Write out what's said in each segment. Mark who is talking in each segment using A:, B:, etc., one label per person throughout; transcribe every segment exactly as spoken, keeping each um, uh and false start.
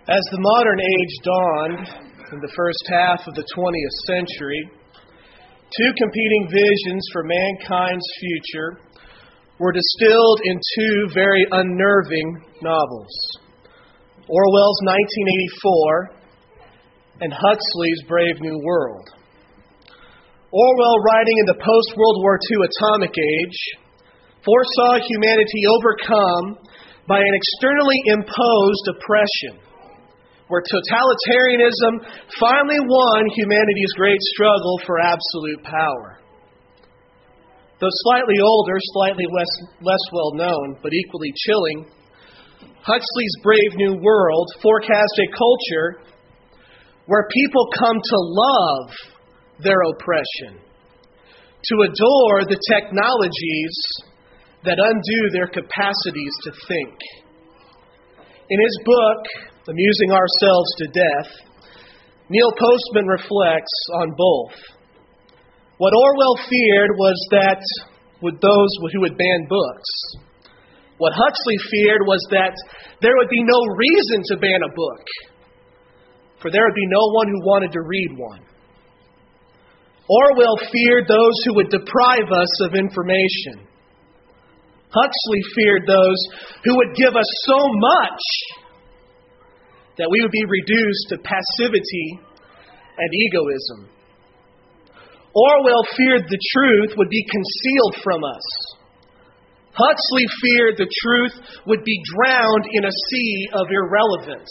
A: As the modern age dawned in the first half of the twentieth century, two competing visions for mankind's future were distilled in two very unnerving novels: Orwell's nineteen eighty-four and Huxley's Brave New World. Orwell, writing in the post-World War Two atomic age, foresaw humanity overcome by an externally imposed oppression, where totalitarianism finally won humanity's great struggle for absolute power. Though slightly older, slightly less, less well-known, but equally chilling, Huxley's Brave New World forecast a culture where people come to love their oppression, to adore the technologies that undo their capacities to think. In his book, Amusing Ourselves to Death, Neil Postman reflects on both. What Orwell feared was that with those who would ban books, what Huxley feared was that there would be no reason to ban a book, for there would be no one who wanted to read one. Orwell feared those who would deprive us of information. Huxley feared those who would give us so much that we would be reduced to passivity and egoism. Orwell feared the truth would be concealed from us. Huxley feared the truth would be drowned in a sea of irrelevance.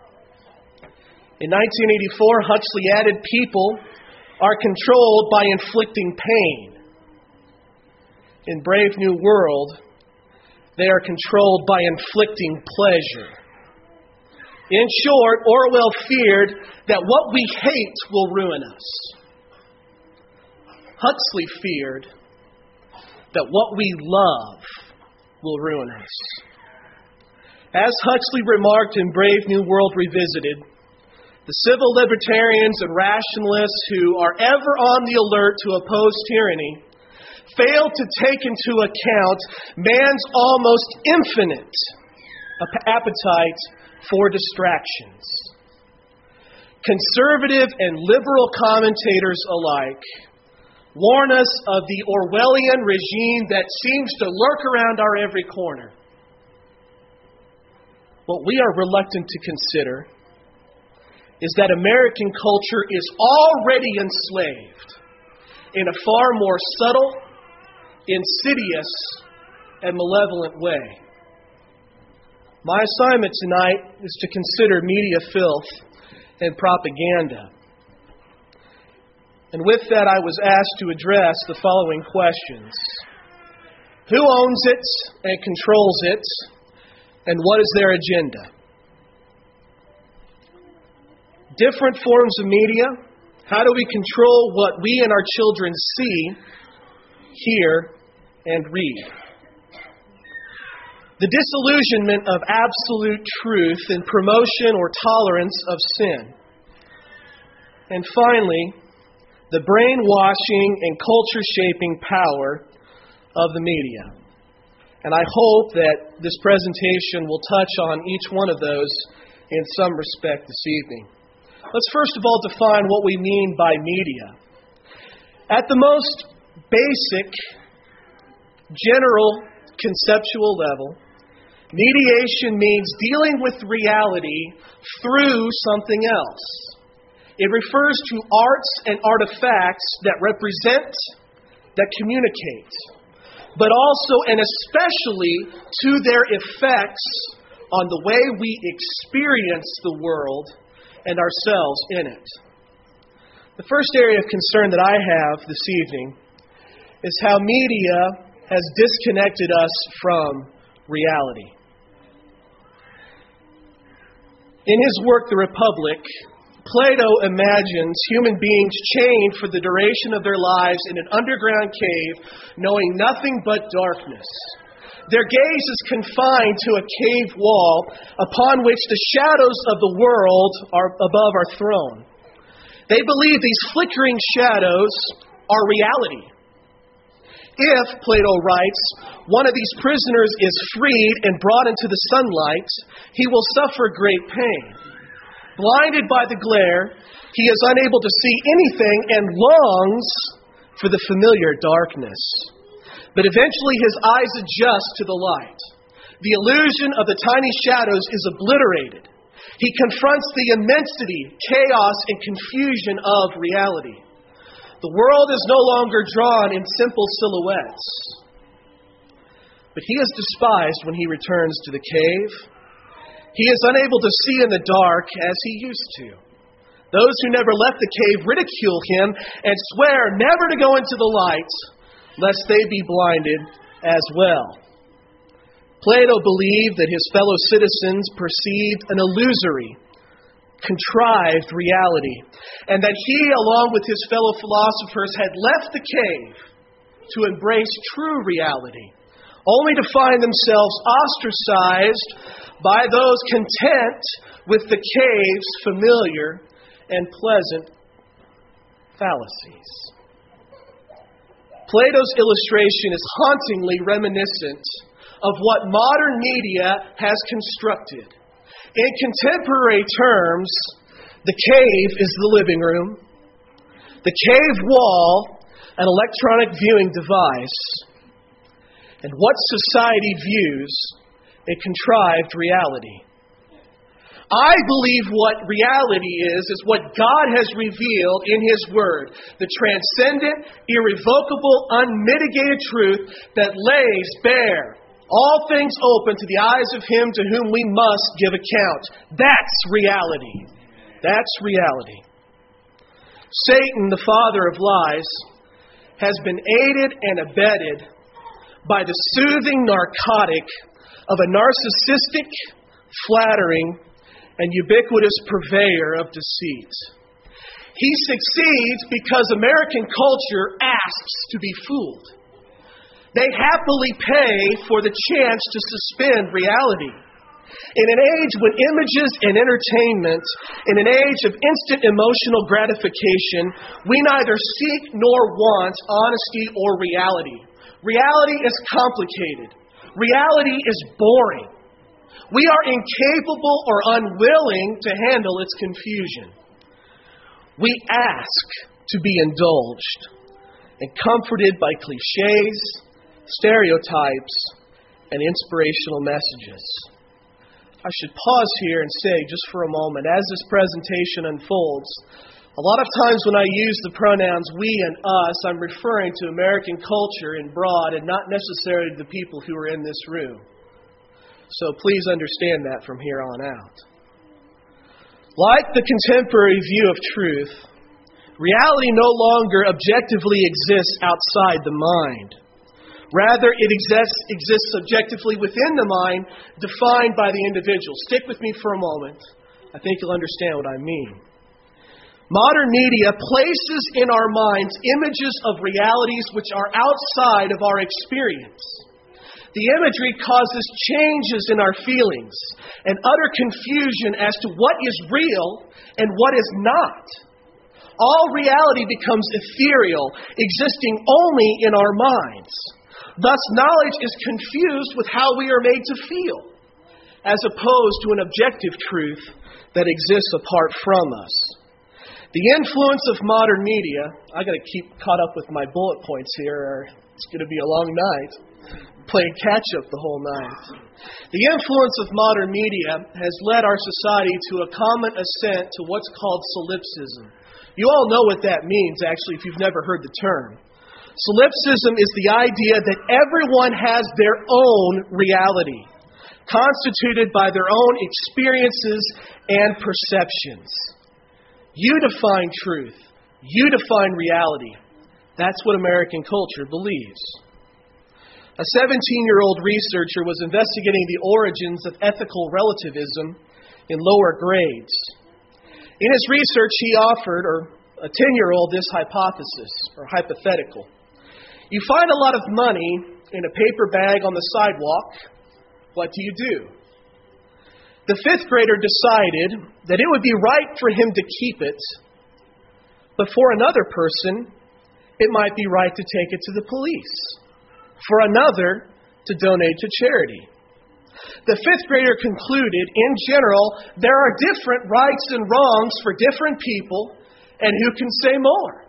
A: In nineteen eighty-four, Huxley added, people are controlled by inflicting pain. In Brave New World, they are controlled by inflicting pleasure. In short, Orwell feared that what we hate will ruin us. Huxley feared that what we love will ruin us. As Huxley remarked in Brave New World Revisited, the civil libertarians and rationalists who are ever on the alert to oppose tyranny fail to take into account man's almost infinite appetite for distractions. Conservative and liberal commentators alike warn us of the Orwellian regime that seems to lurk around our every corner. What we are reluctant to consider is that American culture is already enslaved in a far more subtle, insidious, and malevolent way. My assignment tonight is to consider media filth and propaganda. And with that, I was asked to address the following questions: who owns it and controls it, and what is their agenda? Different forms of media. How do we control what we and our children see, hear, and read? The disillusionment of absolute truth and promotion or tolerance of sin. And finally, the brainwashing and culture-shaping power of the media. And I hope that this presentation will touch on each one of those in some respect this evening. Let's first of all define what we mean by media. At the most basic, general, conceptual level, mediation means dealing with reality through something else. It refers to arts and artifacts that represent, that communicate, but also and especially to their effects on the way we experience the world and ourselves in it. The first area of concern that I have this evening is how media has disconnected us from reality. In his work, The Republic, Plato imagines human beings chained for the duration of their lives in an underground cave, knowing nothing but darkness. Their gaze is confined to a cave wall upon which the shadows of the world are above our throne. They believe these flickering shadows are reality. If, Plato writes, one of these prisoners is freed and brought into the sunlight, he will suffer great pain. Blinded by the glare, he is unable to see anything and longs for the familiar darkness. But eventually his eyes adjust to the light. The illusion of the tiny shadows is obliterated. He confronts the immensity, chaos, and confusion of reality. The world is no longer drawn in simple silhouettes. But he is despised when he returns to the cave. He is unable to see in the dark as he used to. Those who never left the cave ridicule him and swear never to go into the light, lest they be blinded as well. Plato believed that his fellow citizens perceived an illusory, contrived reality, and that he, along with his fellow philosophers, had left the cave to embrace true reality, only to find themselves ostracized by those content with the cave's familiar and pleasant fallacies. Plato's illustration is hauntingly reminiscent of what modern media has constructed. In contemporary terms, the cave is the living room, the cave wall, an electronic viewing device, and what society views a contrived reality. I believe what reality is, is what God has revealed in His Word. The transcendent, irrevocable, unmitigated truth that lays bare all things open to the eyes of Him to whom we must give account. That's reality. That's reality. Satan, the father of lies, has been aided and abetted by the soothing narcotic of a narcissistic, flattering, and ubiquitous purveyor of deceit. He succeeds because American culture asks to be fooled. They happily pay for the chance to suspend reality. In an age when images and entertainment, in an age of instant emotional gratification, we neither seek nor want honesty or reality. Reality is complicated. Reality is boring. We are incapable or unwilling to handle its confusion. We ask to be indulged and comforted by cliches, stereotypes, and inspirational messages. I should pause here and say, just for a moment, as this presentation unfolds, a lot of times when I use the pronouns we and us, I'm referring to American culture in broad and not necessarily to the people who are in this room. So please understand that from here on out. Like the contemporary view of truth, reality no longer objectively exists outside the mind. Rather, it exists, exists subjectively within the mind, defined by the individual. Stick with me for a moment. I think you'll understand what I mean. Modern media places in our minds images of realities which are outside of our experience. The imagery causes changes in our feelings and utter confusion as to what is real and what is not. All reality becomes ethereal, existing only in our minds. Thus, knowledge is confused with how we are made to feel, as opposed to an objective truth that exists apart from us. The influence of modern media, I got to keep caught up with my bullet points here, or it's going to be a long night, playing catch-up the whole night. The influence of modern media has led our society to a common assent to what's called solipsism. You all know what that means, actually, if you've never heard the term. Solipsism is the idea that everyone has their own reality, constituted by their own experiences and perceptions. You define truth. You define reality. That's what American culture believes. A seventeen-year-old researcher was investigating the origins of ethical relativism in lower grades. In his research, he offered, or a ten-year-old, this hypothesis, or hypothetical. You find a lot of money in a paper bag on the sidewalk. What do you do? The fifth grader decided that it would be right for him to keep it, but for another person, it might be right to take it to the police. For another, to donate to charity. The fifth grader concluded, in general, there are different rights and wrongs for different people, and who can say more?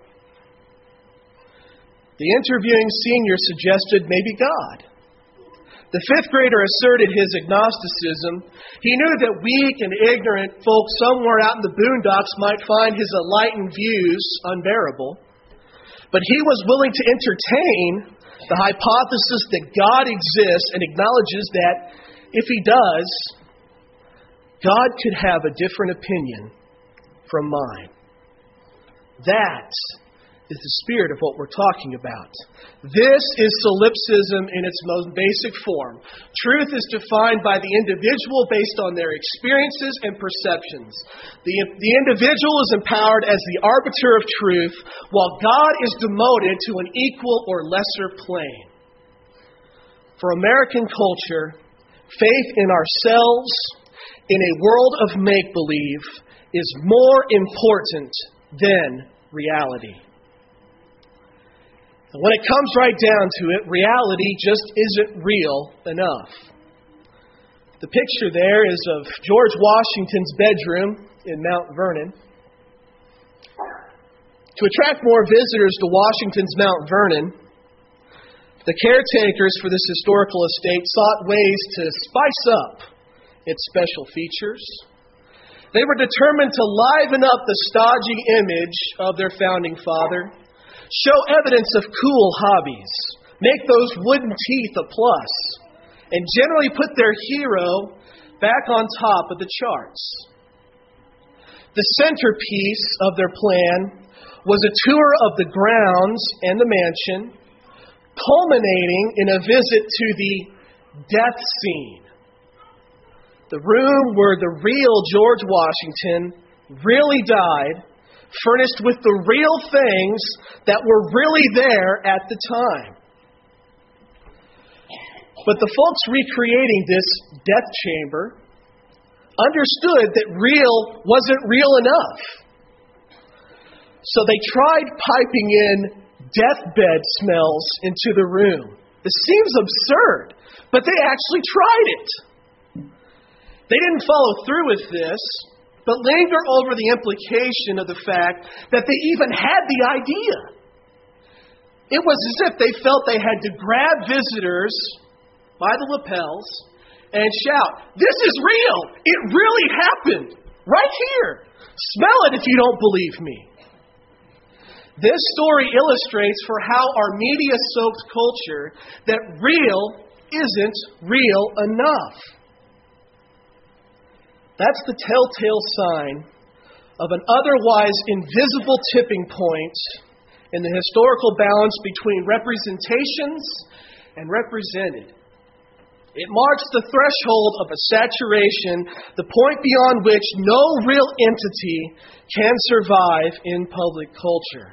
A: The interviewing senior suggested maybe God. The fifth grader asserted his agnosticism. He knew that weak and ignorant folk somewhere out in the boondocks might find his enlightened views unbearable. But he was willing to entertain the hypothesis that God exists and acknowledges that if he does, God could have a different opinion from mine. That is the spirit of what we're talking about. This is solipsism in its most basic form. Truth is defined by the individual based on their experiences and perceptions. The, the individual is empowered as the arbiter of truth, while God is demoted to an equal or lesser plane. For American culture, faith in ourselves, in a world of make-believe, is more important than reality. And when it comes right down to it, reality just isn't real enough. The picture there is of George Washington's bedroom in Mount Vernon. To attract more visitors to Washington's Mount Vernon, the caretakers for this historical estate sought ways to spice up its special features. They were determined to liven up the stodgy image of their founding father, show evidence of cool hobbies, make those wooden teeth a plus, and generally put their hero back on top of the charts. The centerpiece of their plan was a tour of the grounds and the mansion, culminating in a visit to the death scene. The room where the real George Washington really died, furnished with the real things that were really there at the time. But the folks recreating this death chamber understood that real wasn't real enough. So they tried piping in deathbed smells into the room. This seems absurd, but they actually tried it. They didn't follow through with this, but linger over the implication of the fact that they even had the idea. It was as if they felt they had to grab visitors by the lapels and shout, "This is real! It really happened! Right here! Smell it if you don't believe me!" This story illustrates for how our media-soaked culture that real isn't real enough. That's the telltale sign of an otherwise invisible tipping point in the historical balance between representations and represented. It marks the threshold of a saturation, the point beyond which no real entity can survive in public culture.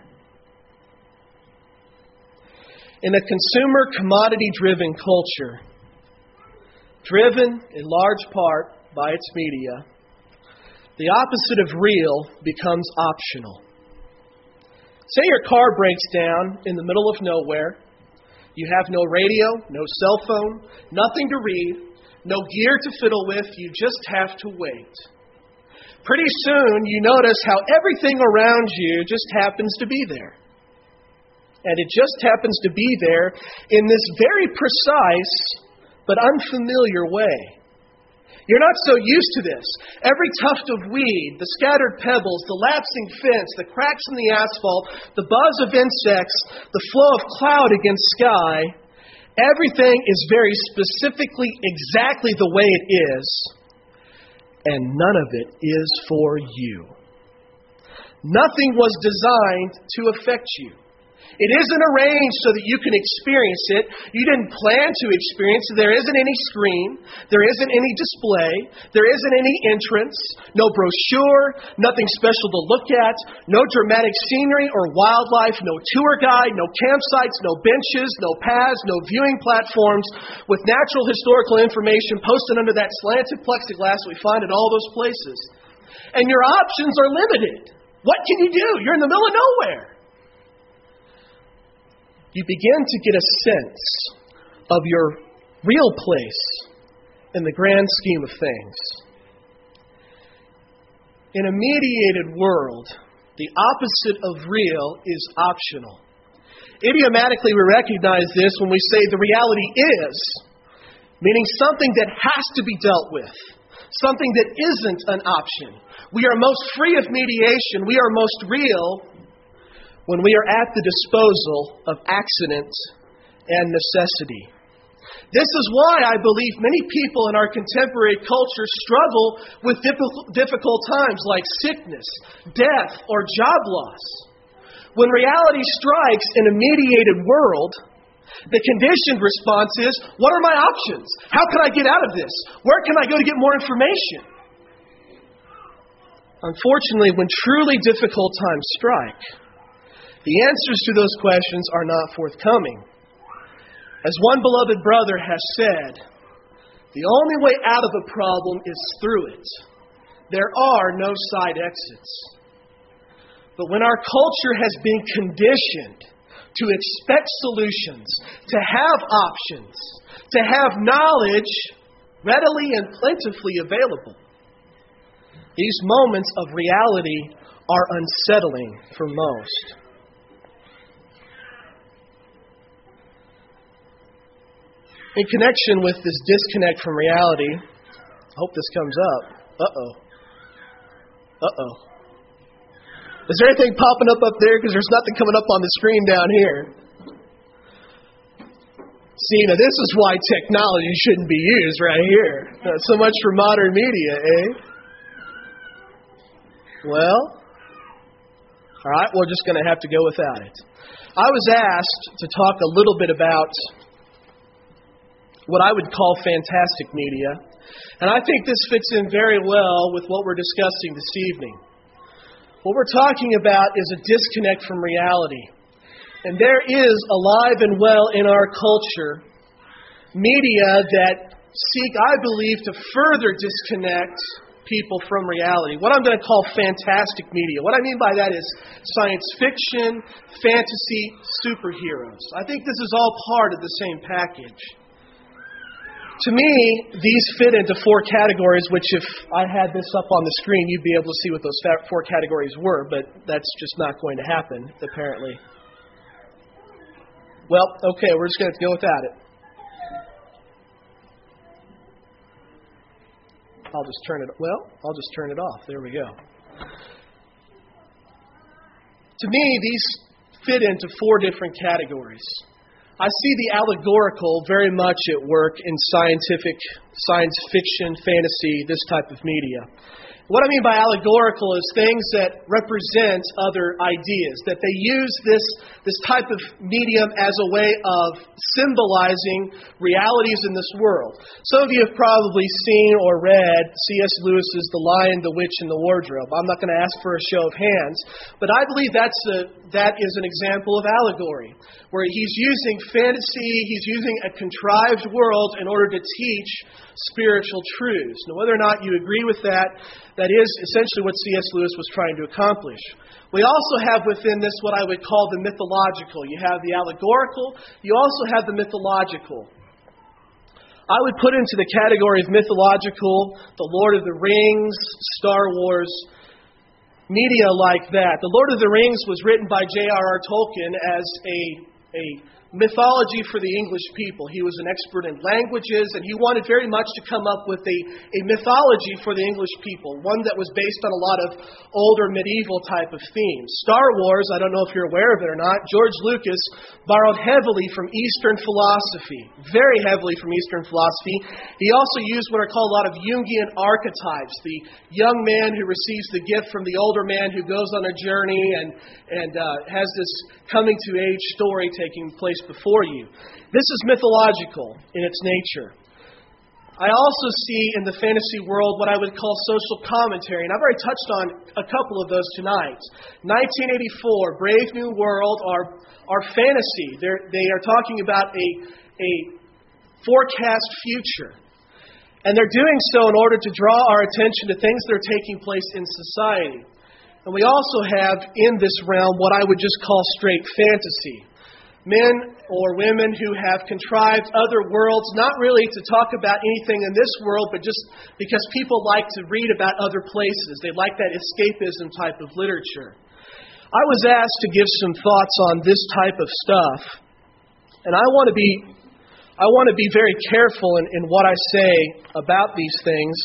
A: In a consumer commodity-driven culture, driven in large part by its media, the opposite of real becomes optional. Say your car breaks down in the middle of nowhere. You have no radio, no cell phone, nothing to read, no gear to fiddle with. You just have to wait. Pretty soon you notice how everything around you just happens to be there. And it just happens to be there in this very precise but unfamiliar way. You're not so used to this. Every tuft of weed, the scattered pebbles, the lapsing fence, the cracks in the asphalt, the buzz of insects, the flow of cloud against sky, everything is very specifically exactly the way it is, and none of it is for you. Nothing was designed to affect you. It isn't arranged so that you can experience it. You didn't plan to experience it. There isn't any screen. There isn't any display. There isn't any entrance. No brochure. Nothing special to look at. No dramatic scenery or wildlife. No tour guide. No campsites. No benches. No paths. No viewing platforms with natural historical information posted under that slanted plexiglass we find at all those places. And your options are limited. What can you do? You're in the middle of nowhere. You begin to get a sense of your real place in the grand scheme of things. In a mediated world, the opposite of real is optional. Idiomatically, we recognize this when we say the reality is, meaning something that has to be dealt with, something that isn't an option. We are most free of mediation, we are most real when we are at the disposal of accident and necessity. This is why I believe many people in our contemporary culture struggle with difficult times like sickness, death, or job loss. When reality strikes in a mediated world, the conditioned response is, what are my options? How can I get out of this? Where can I go to get more information? Unfortunately, when truly difficult times strike, the answers to those questions are not forthcoming. As one beloved brother has said, the only way out of a problem is through it. There are no side exits. But when our culture has been conditioned to expect solutions, to have options, to have knowledge readily and plentifully available, these moments of reality are unsettling for most. In connection with this disconnect from reality, I hope this comes up. Uh-oh. Uh-oh. Is there anything popping up up there? Because there's nothing coming up on the screen down here. See, now this is why technology shouldn't be used right here. Not so much for modern media, eh? Well, all right, we're just going to have to go without it. I was asked to talk a little bit about what I would call fantastic media. And I think this fits in very well with what we're discussing this evening. What we're talking about is a disconnect from reality. And there is alive and well in our culture media that seek, I believe, to further disconnect people from reality. What I'm going to call fantastic media. What I mean by that is science fiction, fantasy, superheroes. I think this is all part of the same package. To me, these fit into four categories, which if I had this up on the screen, you'd be able to see what those four categories were, but that's just not going to happen, apparently. Well, okay, we're just going to go without it. I'll just turn it, well, I'll just turn it off. There we go. To me, these fit into four different categories. I see the allegorical very much at work in scientific, science fiction, fantasy, this type of media. What I mean by allegorical is things that represent other ideas, that they use this, this type of medium as a way of symbolizing realities in this world. Some of you have probably seen or read C S Lewis's The Lion, the Witch, and the Wardrobe. I'm not going to ask for a show of hands, but I believe that's a, that is an example of allegory, where he's using fantasy, he's using a contrived world in order to teach spiritual truths. Now, whether or not you agree with that, that is essentially what C S Lewis was trying to accomplish. We also have within this what I would call the mythological. You have the allegorical, you also have the mythological. I would put into the category of mythological the Lord of the Rings, Star Wars, media like that. The Lord of the Rings was written by J R R Tolkien as a, a mythology for the English people. He was an expert in languages, and he wanted very much to come up with a, a mythology for the English people, one that was based on a lot of older medieval type of themes. Star Wars, I don't know if you're aware of it or not, George Lucas borrowed heavily from Eastern philosophy, very heavily from Eastern philosophy. He also used what are called a lot of Jungian archetypes, the young man who receives the gift from the older man who goes on a journey and, and uh, has this coming-to-age story taking place before you. This is mythological in its nature. I also see in the fantasy world what I would call social commentary, and I've already touched on a couple of those tonight. nineteen eighty-four, Brave New World, are, are fantasy. They're, they are talking about a, a forecast future. And they're doing so in order to draw our attention to things that are taking place in society. And we also have in this realm what I would just call straight fantasy. Men or women who have contrived other worlds, not really to talk about anything in this world, but just because people like to read about other places. They like that escapism type of literature. I was asked to give some thoughts on this type of stuff, and I want to be I want to be very careful in, in what I say about these things.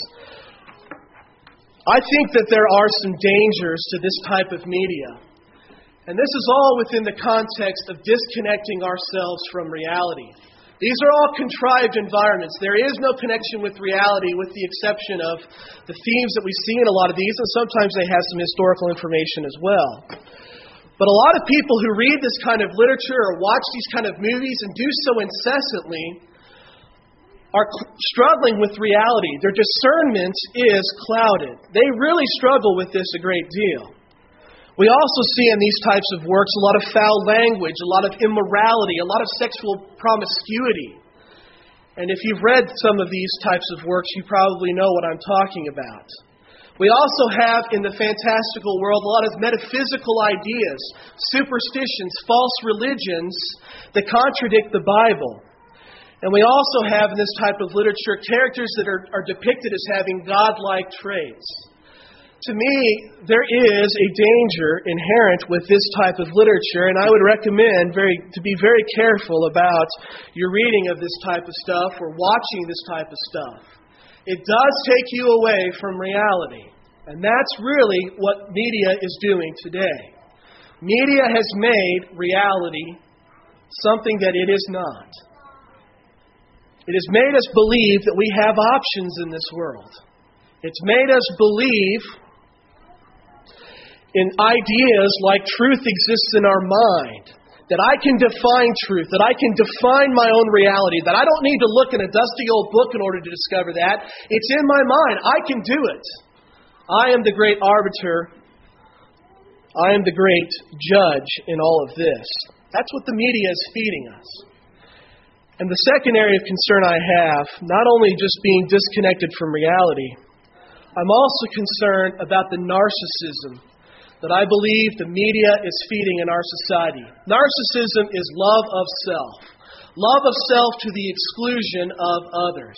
A: I think that there are some dangers to this type of media. And this is all within the context of disconnecting ourselves from reality. These are all contrived environments. There is no connection with reality with the exception of the themes that we see in a lot of these, and sometimes they have some historical information as well. But a lot of people who read this kind of literature or watch these kind of movies and do so incessantly are struggling with reality. Their discernment is clouded. They really struggle with this a great deal. We also see in these types of works a lot of foul language, a lot of immorality, a lot of sexual promiscuity. And if you've read some of these types of works, you probably know what I'm talking about. We also have in the fantastical world a lot of metaphysical ideas, superstitions, false religions that contradict the Bible. And we also have in this type of literature characters that are, are depicted as having godlike traits. To me, there is a danger inherent with this type of literature, and I would recommend very to be very careful about your reading of this type of stuff or watching this type of stuff. It does take you away from reality, and that's really what media is doing today. Media has made reality something that it is not. It has made us believe that we have options in this world. It's made us believe in ideas like truth exists in our mind, that I can define truth, that I can define my own reality, that I don't need to look in a dusty old book in order to discover that. It's in my mind. I can do it. I am the great arbiter. I am the great judge in all of this. That's what the media is feeding us. And the second area of concern I have, not only just being disconnected from reality, I'm also concerned about the narcissism that I believe the media is feeding in our society. Narcissism is love of self. Love of self to the exclusion of others.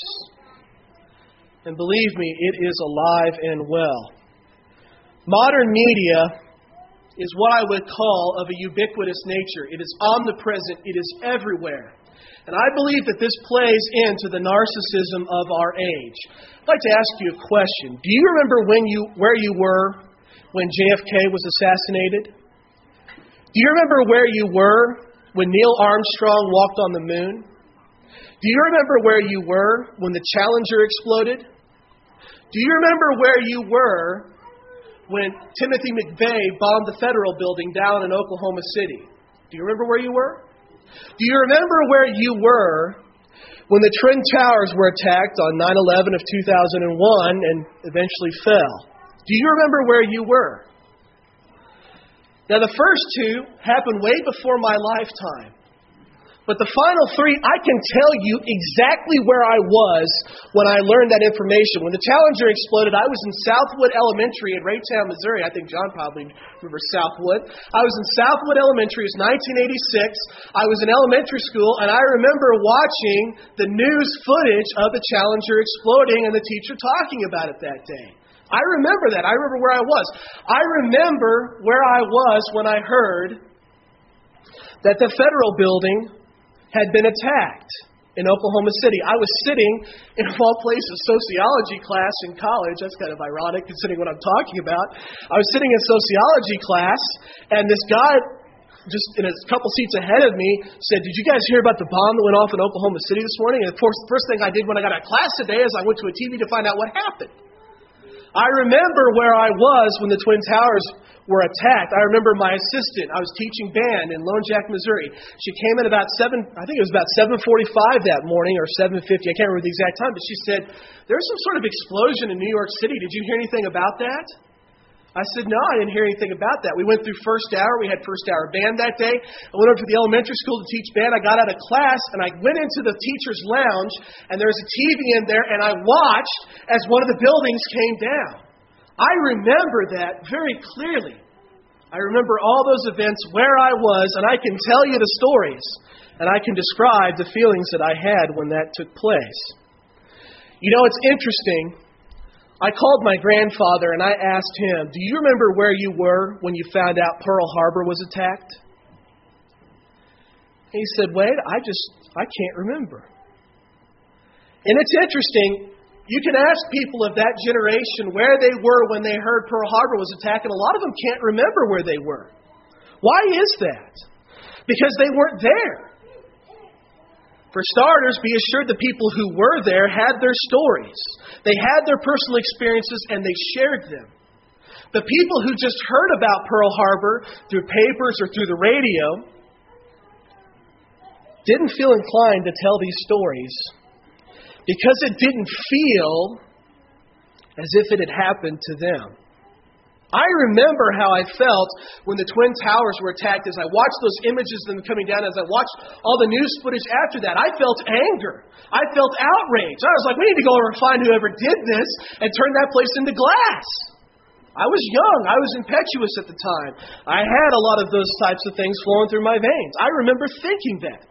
A: And believe me, it is alive and well. Modern media is what I would call of a ubiquitous nature. It is omnipresent. It is everywhere. And I believe that this plays into the narcissism of our age. I'd like to ask you a question. Do you remember when you where you were when J F K was assassinated? Do you remember where you were when Neil Armstrong walked on the moon? Do you remember where you were when the Challenger exploded? Do you remember where you were when Timothy McVeigh bombed the Federal Building down in Oklahoma City? Do you remember where you were? Do you remember where you were when the Twin Towers were attacked on nine eleven of two thousand one and eventually fell? Do you remember where you were? Now, the first two happened way before my lifetime. But the final three, I can tell you exactly where I was when I learned that information. When the Challenger exploded, I was in Southwood Elementary in Raytown, Missouri. I think John probably remembers Southwood. I was in Southwood Elementary. It was nineteen eighty-six. I was in elementary school, and I remember watching the news footage of the Challenger exploding and the teacher talking about it that day. I remember that. I remember where I was. I remember where I was when I heard that the Federal Building had been attacked in Oklahoma City. I was sitting in, of all places, sociology class in college. That's kind of ironic considering what I'm talking about. I was sitting in sociology class, and this guy just in a couple seats ahead of me said, "Did you guys hear about the bomb that went off in Oklahoma City this morning?" And of course, the first thing I did when I got out of class today is I went to a T V to find out what happened. I remember where I was when the Twin Towers were attacked. I remember my assistant. I was teaching band in Lone Jack, Missouri. She came in about seven, I think it was about seven forty-five that morning or seven fifty. I can't remember the exact time, but she said, "There's some sort of explosion in New York City. Did you hear anything about that?" I said, "No, I didn't hear anything about that." We went through first hour. We had first hour band that day. I went over to the elementary school to teach band. I got out of class, and I went into the teacher's lounge, and there was a T V in there, and I watched as one of the buildings came down. I remember that very clearly. I remember all those events, where I was, and I can tell you the stories. And I can describe the feelings that I had when that took place. You know, it's interesting. I called my grandfather and I asked him, do you remember where you were when you found out Pearl Harbor was attacked? And he said, Wade, I just, I can't remember. And it's interesting. You can ask people of that generation where they were when they heard Pearl Harbor was attacked, and a lot of them can't remember where they were. Why is that? Because they weren't there. For starters, be assured the people who were there had their stories. They had their personal experiences, and they shared them. The people who just heard about Pearl Harbor through papers or through the radio didn't feel inclined to tell these stories, because it didn't feel as if it had happened to them. I remember how I felt when the Twin Towers were attacked as I watched those images of them coming down, as I watched all the news footage after that. I felt anger. I felt outrage. I was like, we need to go over and find whoever did this and turn that place into glass. I was young. I was impetuous at the time. I had a lot of those types of things flowing through my veins. I remember thinking that.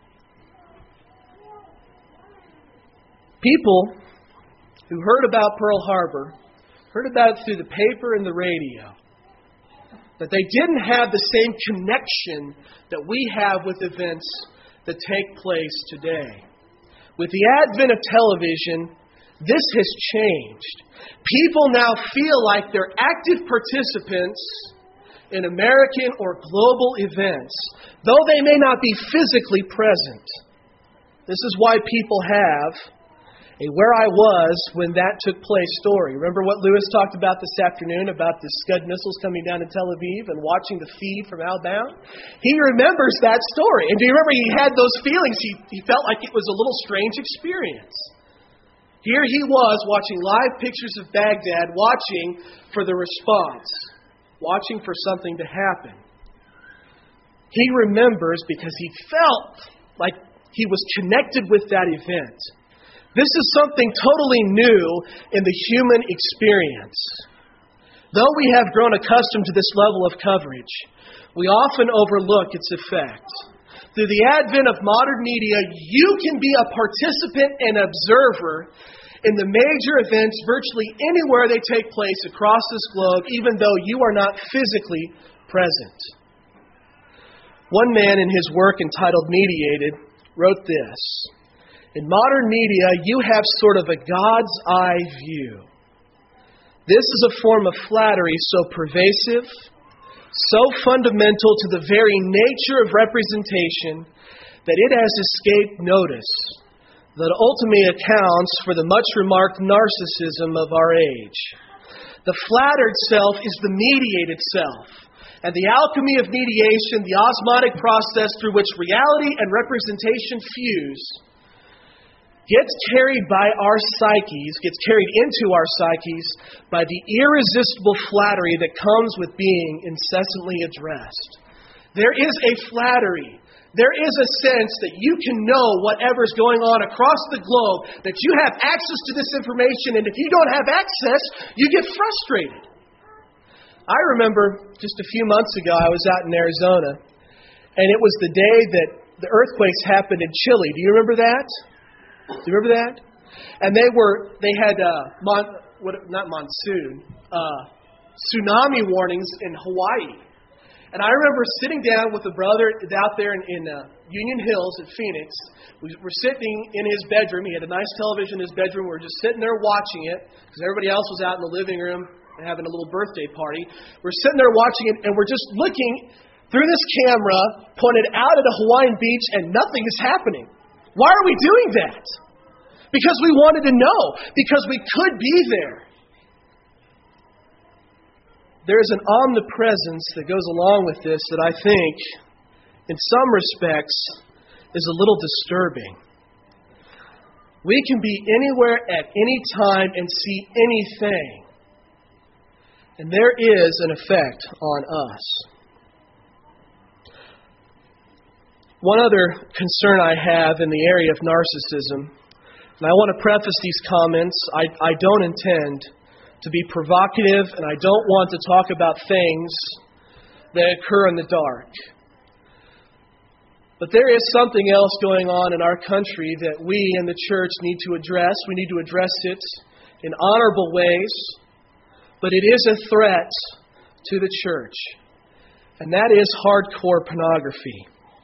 A: People who heard about Pearl Harbor heard about it through the paper and the radio, that they didn't have the same connection that we have with events that take place today. With the advent of television, this has changed. People now feel like they're active participants in American or global events, though they may not be physically present. This is why people have a where I was when that took place story. Remember what Lewis talked about this afternoon about the Scud missiles coming down to Tel Aviv and watching the feed from outbound? He remembers that story. And do you remember he had those feelings? He, he felt like it was a little strange experience. Here he was watching live pictures of Baghdad, watching for the response, watching for something to happen. He remembers because he felt like he was connected with that event. This is something totally new in the human experience. Though we have grown accustomed to this level of coverage, we often overlook its effect. Through the advent of modern media, you can be a participant and observer in the major events virtually anywhere they take place across this globe, even though you are not physically present. One man in his work entitled Mediated wrote this: in modern media, you have sort of a God's eye view. This is a form of flattery so pervasive, so fundamental to the very nature of representation, that it has escaped notice, that ultimately accounts for the much remarked narcissism of our age. The flattered self is the mediated self, and the alchemy of mediation, the osmotic process through which reality and representation fuse, gets carried by our psyches, gets carried into our psyches by the irresistible flattery that comes with being incessantly addressed. There is a flattery. There is a sense that you can know whatever's going on across the globe, that you have access to this information, and if you don't have access, you get frustrated. I remember just a few months ago, I was out in Arizona, and it was the day that the earthquakes happened in Chile. Do you remember that? Do you remember that? And they were, they had, uh, mon, what, not monsoon, uh, tsunami warnings in Hawaii. And I remember sitting down with a brother out there in, in uh, Union Hills at Phoenix. We were sitting in his bedroom. He had a nice television in his bedroom. We were just sitting there watching it because everybody else was out in the living room having a little birthday party. We're sitting there watching it, and we're just looking through this camera pointed out at a Hawaiian beach, and nothing is happening. Why are we doing that? Because we wanted to know. Because we could be there. There's an omnipresence that goes along with this that I think, in some respects, is a little disturbing. We can be anywhere at any time and see anything. And there is an effect on us. One other concern I have in the area of narcissism, and I want to preface these comments, I, I don't intend to be provocative, and I don't want to talk about things that occur in the dark. But there is something else going on in our country that we in the church need to address. We need to address it in honorable ways, but it is a threat to the church, and that is hardcore pornography.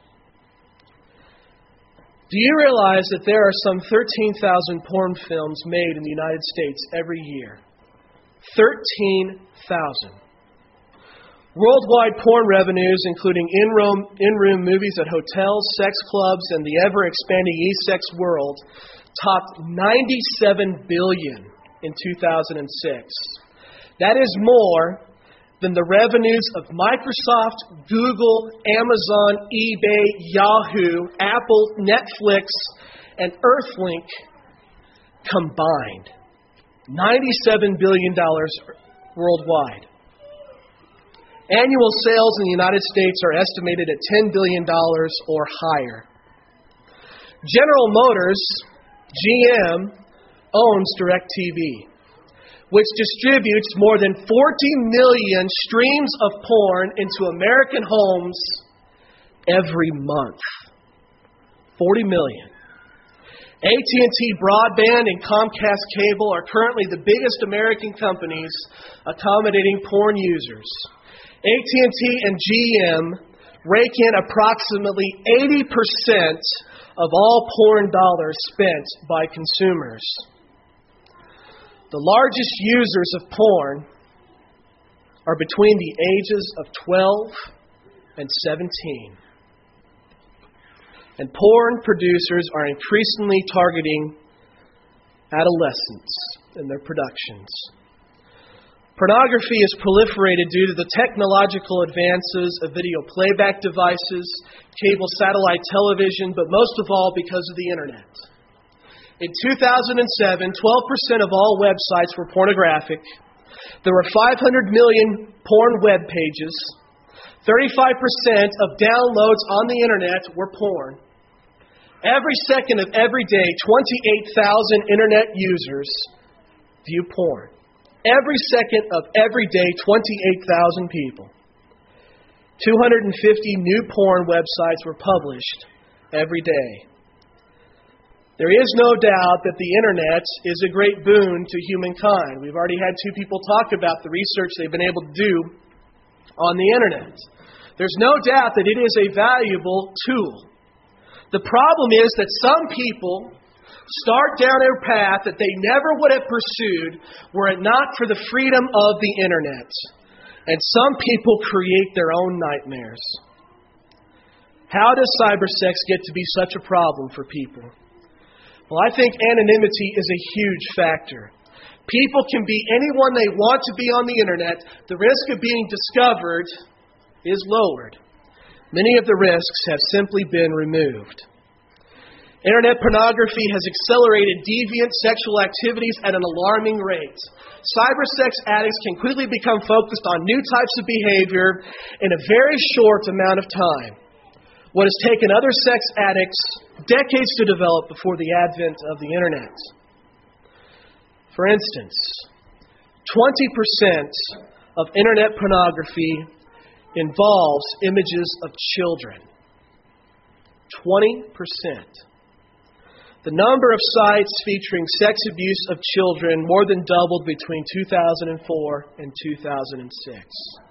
A: Do you realize that there are some thirteen thousand porn films made in the United States every year? thirteen thousand. Worldwide porn revenues, including in-room, in-room movies at hotels, sex clubs, and the ever-expanding e-sex world, topped ninety-seven billion dollars in two thousand six. That is more than the revenues of Microsoft, Google, Amazon, eBay, Yahoo, Apple, Netflix, and Earthlink combined. ninety-seven billion dollars worldwide. Annual sales in the United States are estimated at ten billion dollars or higher. General Motors, G M, owns DirecTV, which distributes more than forty million streams of porn into American homes every month. forty million. A T and T Broadband and Comcast Cable are currently the biggest American companies accommodating porn users. A T and T and G M rake in approximately eighty percent of all porn dollars spent by consumers. The largest users of porn are between the ages of twelve and seventeen. And porn producers are increasingly targeting adolescents in their productions. Pornography has proliferated due to the technological advances of video playback devices, cable satellite television, but most of all because of the internet. In two thousand seven, twelve percent of all websites were pornographic. There were five hundred million porn web pages. thirty-five percent of downloads on the internet were porn. Every second of every day, twenty-eight thousand internet users view porn. Every second of every day, twenty-eight thousand people. two hundred fifty new porn websites were published every day. There is no doubt that the internet is a great boon to humankind. We've already had two people talk about the research they've been able to do on the internet. There's no doubt that it is a valuable tool. The problem is that some people start down a path that they never would have pursued were it not for the freedom of the internet. And some people create their own nightmares. How does cybersex get to be such a problem for people? Well, I think anonymity is a huge factor. People can be anyone they want to be on the internet. The risk of being discovered is lowered. Many of the risks have simply been removed. Internet pornography has accelerated deviant sexual activities at an alarming rate. Cybersex addicts can quickly become focused on new types of behavior in a very short amount of time. What has taken other sex addicts decades to develop before the advent of the internet. For instance, twenty percent of internet pornography involves images of children. twenty percent. The number of sites featuring sex abuse of children more than doubled between two thousand four and two thousand six.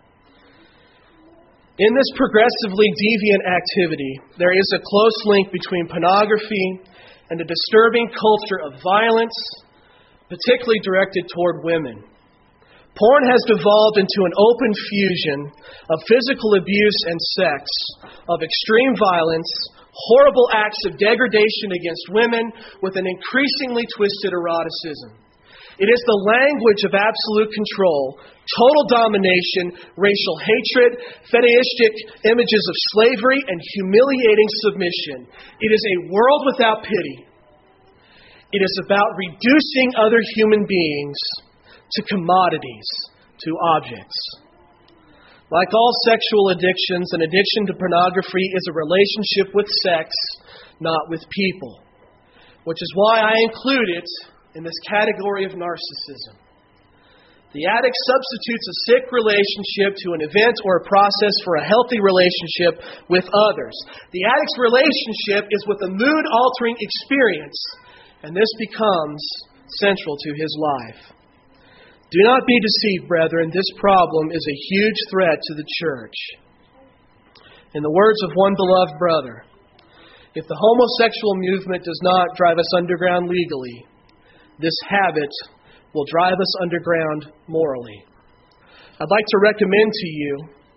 A: In this progressively deviant activity, there is a close link between pornography and a disturbing culture of violence, particularly directed toward women. Porn has devolved into an open fusion of physical abuse and sex, of extreme violence, horrible acts of degradation against women with an increasingly twisted eroticism. It is the language of absolute control, total domination, racial hatred, fetishistic images of slavery, and humiliating submission. It is a world without pity. It is about reducing other human beings to commodities, to objects. Like all sexual addictions, an addiction to pornography is a relationship with sex, not with people. Which is why I include it in this category of narcissism. The addict substitutes a sick relationship to an event or a process for a healthy relationship with others. The addict's relationship is with a mood-altering experience, and this becomes central to his life. Do not be deceived, brethren. This problem is a huge threat to the church. In the words of one beloved brother, if the homosexual movement does not drive us underground legally, this habit will drive us underground morally. I'd like to recommend to you,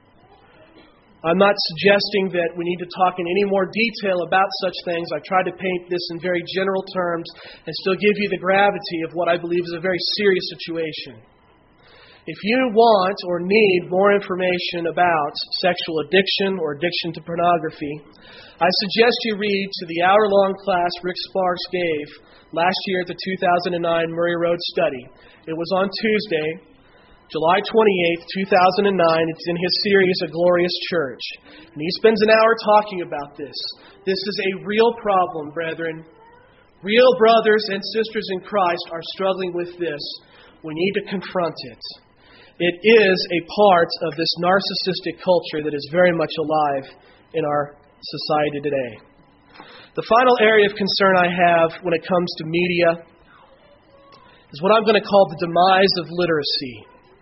A: I'm not suggesting that we need to talk in any more detail about such things. I've tried to paint this in very general terms and still give you the gravity of what I believe is a very serious situation. If you want or need more information about sexual addiction or addiction to pornography, I suggest you read to the hour-long class Rick Sparks gave last year at the two thousand nine Murray Road Study. It was on Tuesday, July twenty-eighth, two thousand nine. It's in his series, A Glorious Church. And he spends an hour talking about this. This is a real problem, brethren. Real brothers and sisters in Christ are struggling with this. We need to confront it. It is a part of this narcissistic culture that is very much alive in our society today. The final area of concern I have when it comes to media is what I'm going to call the demise of literacy,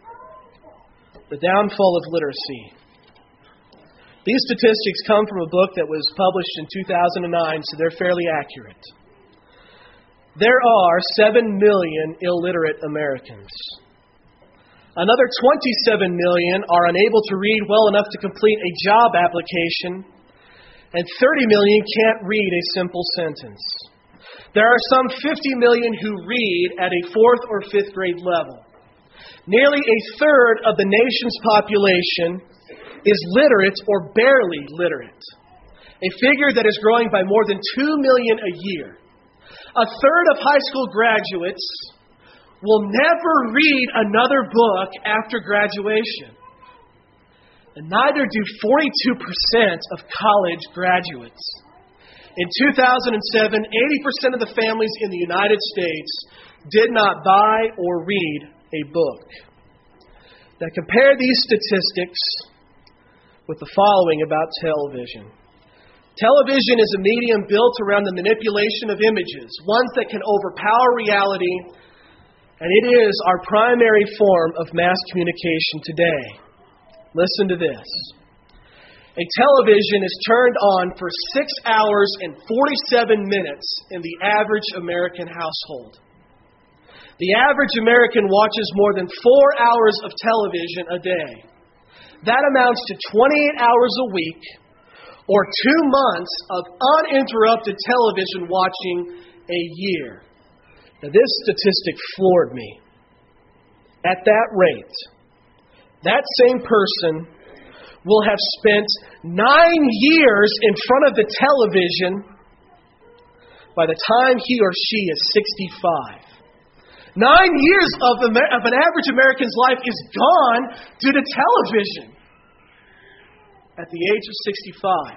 A: the downfall of literacy. These statistics come from a book that was published in two thousand nine, so they're fairly accurate. There are seven million illiterate Americans. Another twenty-seven million are unable to read well enough to complete a job application, and thirty million can't read a simple sentence. There are some fifty million who read at a fourth or fifth grade level. Nearly a third of the nation's population is literate or barely literate, a figure that is growing by more than two million a year. A third of high school graduates will never read another book after graduation. And neither do forty-two percent of college graduates. In two thousand seven, eighty percent of the families in the United States did not buy or read a book. Now compare these statistics with the following about television. Television is a medium built around the manipulation of images, ones that can overpower reality, and it is our primary form of mass communication today. Listen to this. A television is turned on for six hours and forty-seven minutes in the average American household. The average American watches more than four hours of television a day. That amounts to twenty-eight hours a week, or two months of uninterrupted television watching a year. Now, this statistic floored me. At that rate, that same person will have spent nine years in front of the television by the time he or she is sixty-five. Nine years of, Amer- of an average American's life is gone due to television at the age of sixty-five.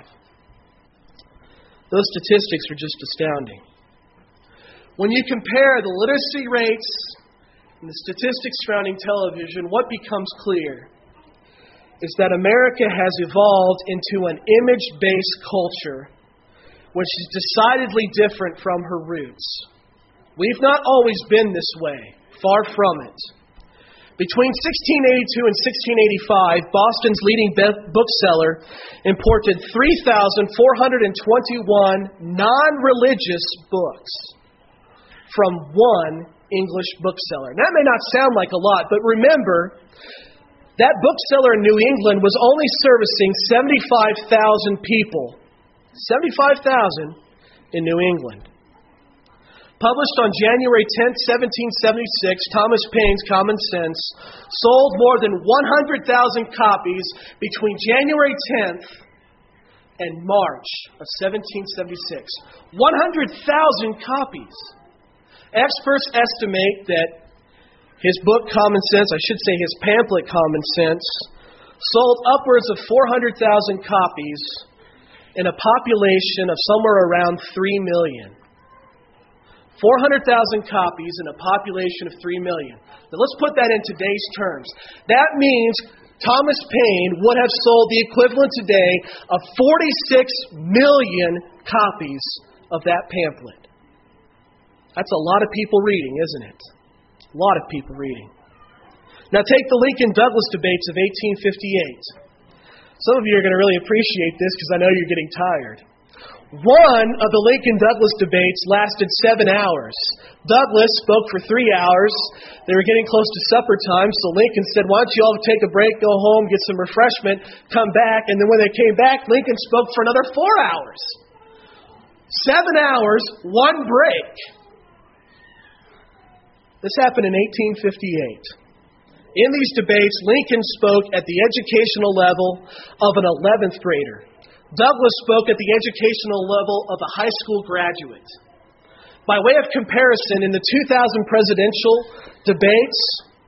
A: Those statistics are just astounding. When you compare the literacy rates and the statistics surrounding television, what becomes clear is that America has evolved into an image-based culture which is decidedly different from her roots. We've not always been this way, far from it. Between sixteen eighty-two and sixteen eighty-five, Boston's leading bookseller imported three thousand four hundred twenty-one non-religious books from one English bookseller. That may not sound like a lot, but remember, that bookseller in New England was only servicing seventy-five thousand people. seventy-five thousand in New England. Published on January tenth, seventeen seventy-six, Thomas Paine's Common Sense sold more than one hundred thousand copies between January tenth and March of seventeen seventy-six. one hundred thousand copies. Experts estimate that his book, Common Sense, I should say his pamphlet, Common Sense, sold upwards of four hundred thousand copies in a population of somewhere around three million. four hundred thousand copies in a population of three million. Now let's put that in today's terms. That means Thomas Paine would have sold the equivalent today of forty-six million copies of that pamphlet. That's a lot of people reading, isn't it? A lot of people reading. Now take the Lincoln-Douglas debates of eighteen fifty-eight. Some of you are going to really appreciate this because I know you're getting tired. One of the Lincoln-Douglas debates lasted seven hours. Douglas spoke for three hours. They were getting close to supper time, so Lincoln said, why don't you all take a break, go home, get some refreshment, come back. And then when they came back, Lincoln spoke for another four hours. Seven hours, one break. This happened in eighteen fifty-eight. In these debates, Lincoln spoke at the educational level of an eleventh grader. Douglas spoke at the educational level of a high school graduate. By way of comparison, in the two thousand presidential debates,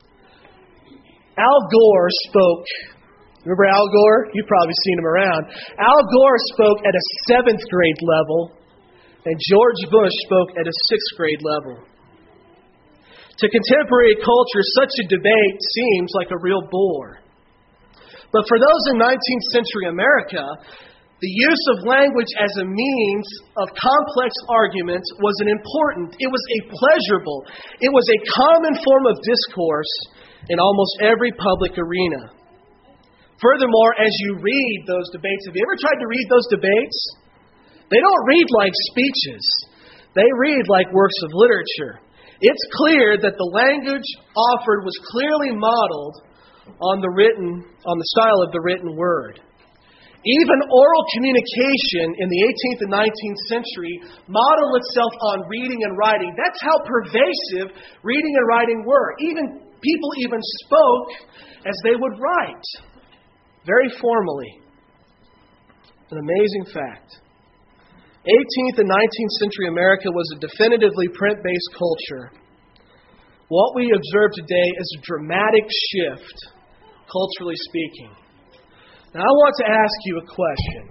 A: Al Gore spoke. Remember Al Gore? You've probably seen him around. Al Gore spoke at a seventh grade level, and George Bush spoke at a sixth grade level. To contemporary culture, such a debate seems like a real bore. But for those in nineteenth century America, the use of language as a means of complex argument was an important, it was a pleasurable, it was a common form of discourse in almost every public arena. Furthermore, as you read those debates, have you ever tried to read those debates? They don't read like speeches. They read like works of literature. It's clear that the language offered was clearly modeled on the written, on the style of the written word. Even oral communication in the eighteenth and nineteenth century modeled itself on reading and writing. That's how pervasive reading and writing were. Even people even spoke as they would write, very formally. An amazing fact. eighteenth and nineteenth century America was a definitively print-based culture. What we observe today is a dramatic shift, culturally speaking. Now, I want to ask you a question.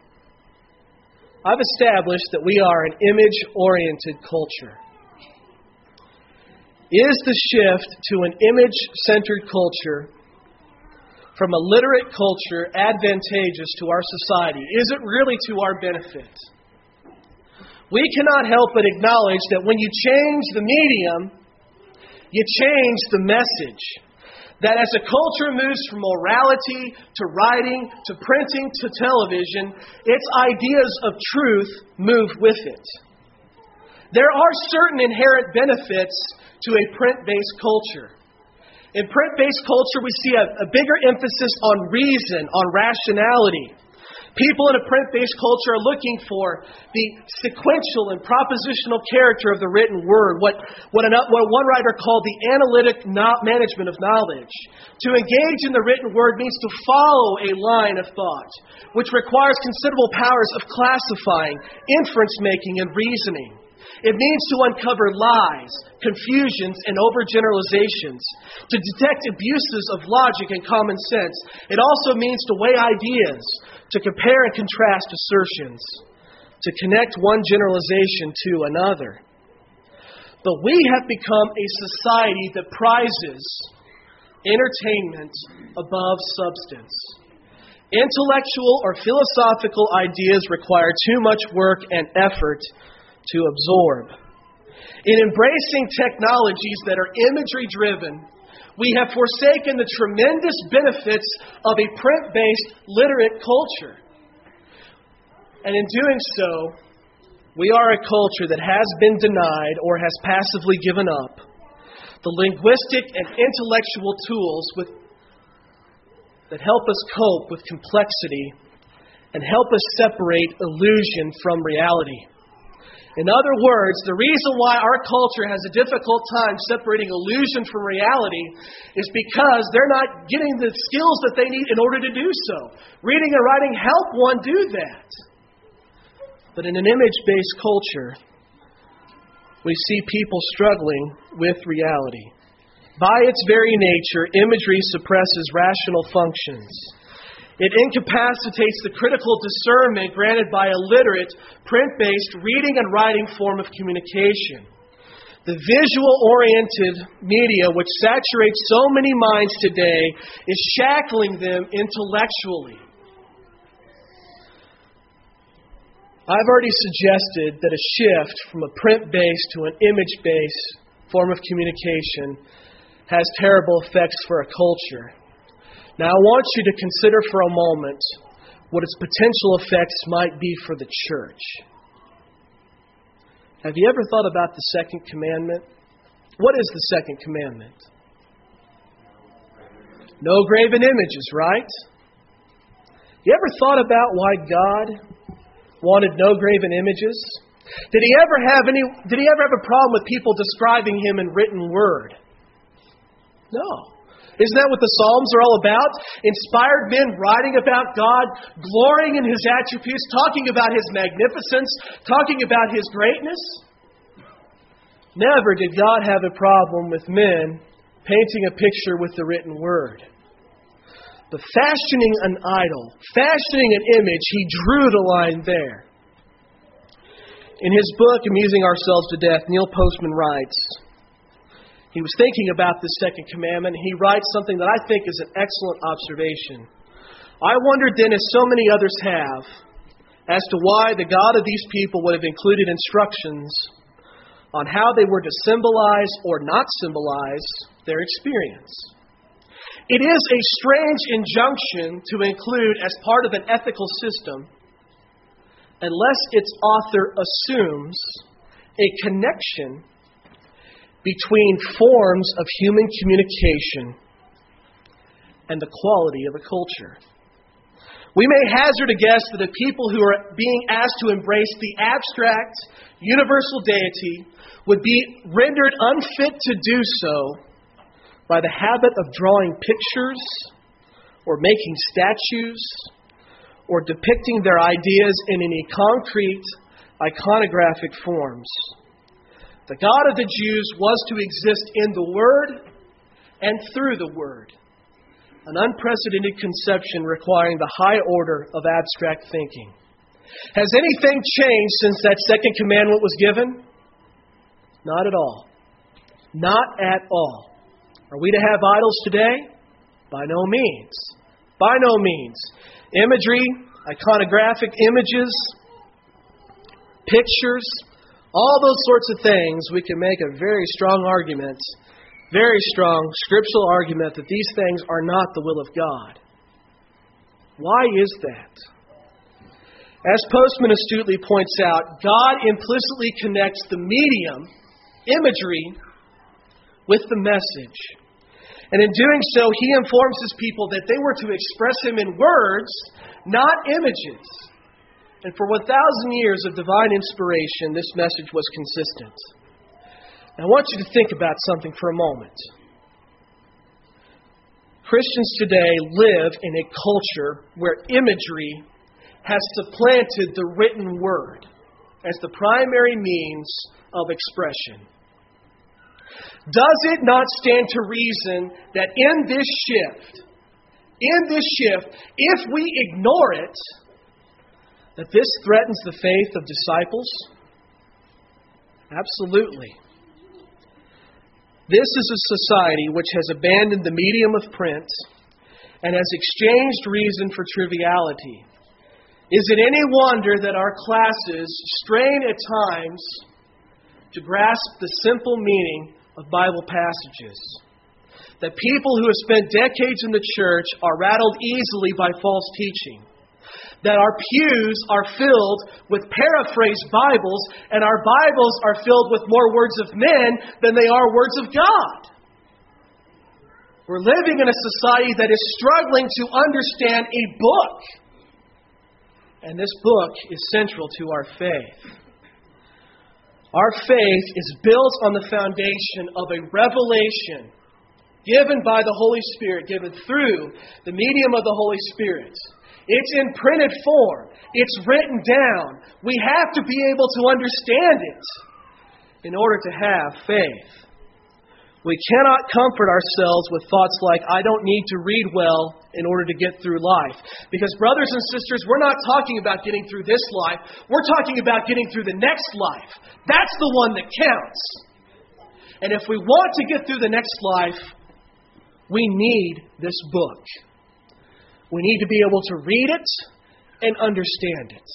A: I've established that we are an image-oriented culture. Is the shift to an image-centered culture from a literate culture advantageous to our society? Is it really to our benefit? We cannot help but acknowledge that when you change the medium, you change the message. That as a culture moves from morality to writing to printing to television, its ideas of truth move with it. There are certain inherent benefits to a print-based culture. In print-based culture, we see a, a bigger emphasis on reason, on rationality. People in a print-based culture are looking for the sequential and propositional character of the written word, what, what, an, what one writer called the analytic no- management of knowledge. To engage in the written word means to follow a line of thought, which requires considerable powers of classifying, inference-making, and reasoning. It means to uncover lies, confusions, and overgeneralizations, to detect abuses of logic and common sense. It also means to weigh ideas, to compare and contrast assertions, to connect one generalization to another. But we have become a society that prizes entertainment above substance. Intellectual or philosophical ideas require too much work and effort to absorb. In embracing technologies that are imagery-driven, we have forsaken the tremendous benefits of a print-based literate culture. And in doing so, we are a culture that has been denied or has passively given up the linguistic and intellectual tools with, that help us cope with complexity and help us separate illusion from reality. In other words, the reason why our culture has a difficult time separating illusion from reality is because they're not getting the skills that they need in order to do so. Reading and writing help one do that. But in an image-based culture, we see people struggling with reality. By its very nature, imagery suppresses rational functions. It incapacitates the critical discernment granted by a literate, print-based reading and writing form of communication. The visual-oriented media, which saturates so many minds today, is shackling them intellectually. I've already suggested that a shift from a print-based to an image-based form of communication has terrible effects for a culture. Now, I want you to consider for a moment what its potential effects might be for the church. Have you ever thought about the second commandment? What is the second commandment? No graven images, right? You ever thought about why God wanted no graven images? Did he ever have any did he ever have a problem with people describing him in written word? No. Isn't that what the Psalms are all about? Inspired men writing about God, glorying in His attributes, talking about His magnificence, talking about His greatness. Never did God have a problem with men painting a picture with the written word. But fashioning an idol, fashioning an image, He drew the line there. In his book, Amusing Ourselves to Death, Neil Postman writes, he was thinking about the second commandment, and he writes something that I think is an excellent observation. I wondered then, as so many others have, as to why the God of these people would have included instructions on how they were to symbolize or not symbolize their experience. It is a strange injunction to include as part of an ethical system, unless its author assumes a connection between forms of human communication and the quality of a culture. We may hazard a guess that the people who are being asked to embrace the abstract, universal deity would be rendered unfit to do so by the habit of drawing pictures or making statues or depicting their ideas in any concrete, iconographic forms. The God of the Jews was to exist in the Word and through the Word. An unprecedented conception requiring the high order of abstract thinking. Has anything changed since that second commandment was given? Not at all. Not at all. Are we to have idols today? By no means. By no means. Imagery, iconographic images, pictures, all those sorts of things, we can make a very strong argument, very strong scriptural argument that these things are not the will of God. Why is that? As Postman astutely points out, God implicitly connects the medium, imagery, with the message. And in doing so, He informs His people that they were to express Him in words, not images. And for one thousand years of divine inspiration, this message was consistent. Now, I want you to think about something for a moment. Christians today live in a culture where imagery has supplanted the written word as the primary means of expression. Does it not stand to reason that in this shift, in this shift, if we ignore it, that this threatens the faith of disciples? Absolutely. This is a society which has abandoned the medium of print and has exchanged reason for triviality. Is it any wonder that our classes strain at times to grasp the simple meaning of Bible passages? That people who have spent decades in the church are rattled easily by false teaching. That our pews are filled with paraphrased Bibles, and our Bibles are filled with more words of men than they are words of God. We're living in a society that is struggling to understand a book. And this book is central to our faith. Our faith is built on the foundation of a revelation given by the Holy Spirit, given through the medium of the Holy Spirit. It's in printed form. It's written down. We have to be able to understand it in order to have faith. We cannot comfort ourselves with thoughts like, I don't need to read well in order to get through life. Because brothers and sisters, we're not talking about getting through this life. We're talking about getting through the next life. That's the one that counts. And if we want to get through the next life, we need this book. We need to be able to read it and understand it.